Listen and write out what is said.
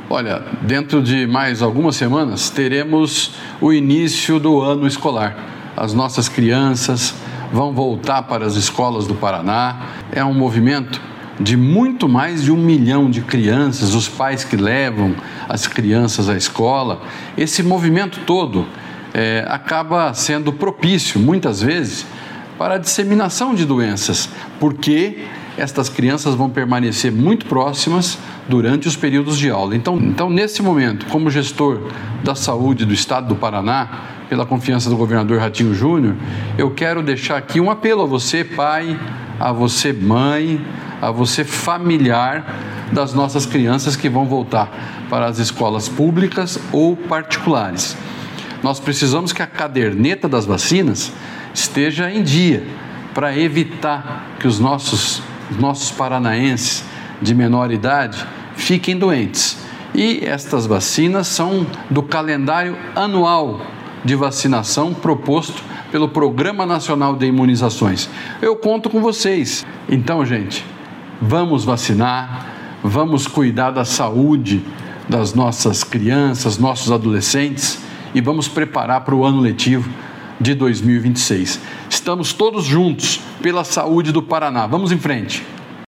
Olha, dentro de mais algumas semanas teremos o início do ano escolar. As nossas crianças vão voltar para as escolas do Paraná. É um movimento de muito mais de 1 milhão de crianças, os pais que levam as crianças à escola. Esse movimento todo acaba sendo propício, muitas vezes, para a disseminação de doenças, porque estas crianças vão permanecer muito próximas durante os períodos de aula. Então, nesse momento, como gestor da saúde do estado do Paraná, pela confiança do governador Ratinho Júnior, eu quero deixar aqui um apelo a você, pai, a você, mãe, a você, familiar das nossas crianças que vão voltar para as escolas públicas ou particulares. Nós precisamos que a caderneta das vacinas esteja em dia para evitar que os nossos paranaenses de menor idade fiquem doentes. E estas vacinas são do calendário anual de vacinação proposto pelo Programa Nacional de Imunizações. Eu conto com vocês. Então, gente, vamos vacinar, vamos cuidar da saúde das nossas crianças, nossos adolescentes e vamos preparar para o ano letivo de 2026. Estamos todos juntos pela saúde do Paraná. Vamos em frente.